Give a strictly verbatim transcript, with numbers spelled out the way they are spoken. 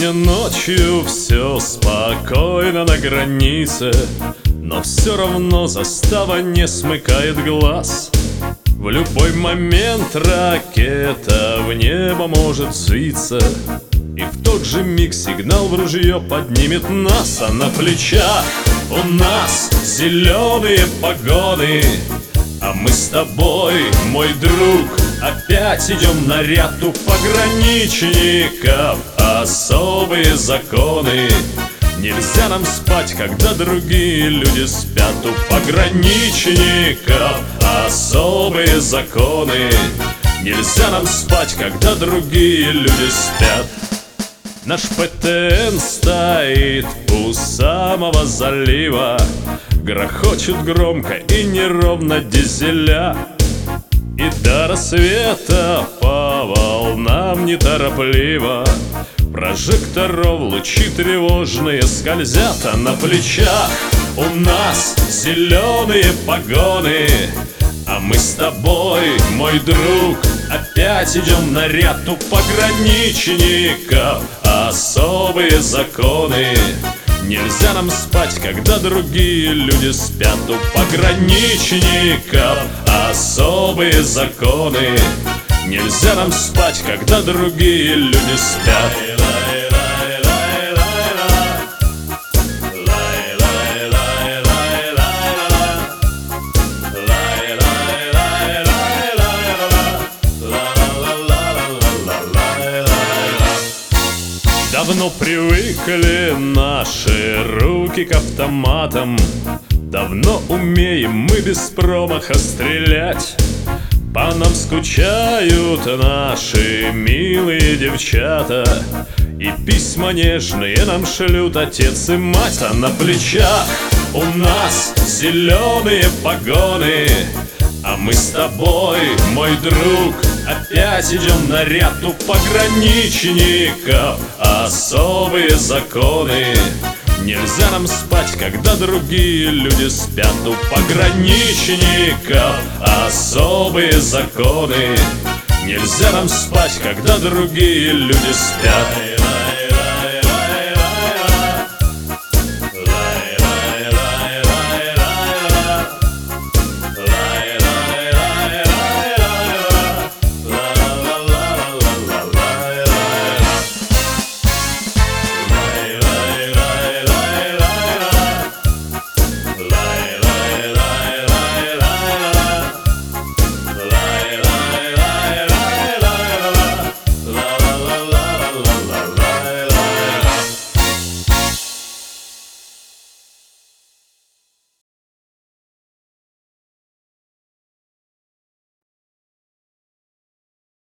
Сегодня ночью все спокойно на границе, но все равно застава не смыкает глаз. В любой момент ракета в небо может взвиться, и в тот же миг сигнал в ружье поднимет нас. А на плечах у нас зеленые погоны, а мы с тобой, мой друг, опять идем на ряд у пограничников. Особые законы. Нельзя нам спать, когда другие люди спят. У пограничников особые законы. Нельзя нам спать, когда другие люди спят. Наш ПТН стоит у самого залива, грохочет громко и неровно дизеля. И до рассвета по волнам неторопливо прожекторов лучи тревожные скользят. А на плечах у нас зеленые погоны, а мы с тобой, мой друг, опять идем на ряд у пограничников. Особые законы. Нельзя нам спать, когда другие люди спят. У пограничников особые законы. Нельзя нам спать, когда другие люди спят. Давно привыкли наши руки к автоматам, давно умеем мы без промаха стрелять. По нам скучают наши милые девчата, и письма нежные нам шлют отец и мать. А на плечах у нас зеленые погоны, а мы с тобой, мой друг, опять идем на ряд у пограничников. Особые законы. Нельзя нам спать, когда другие люди спят. У пограничников особые законы. Нельзя нам спать, когда другие люди спят.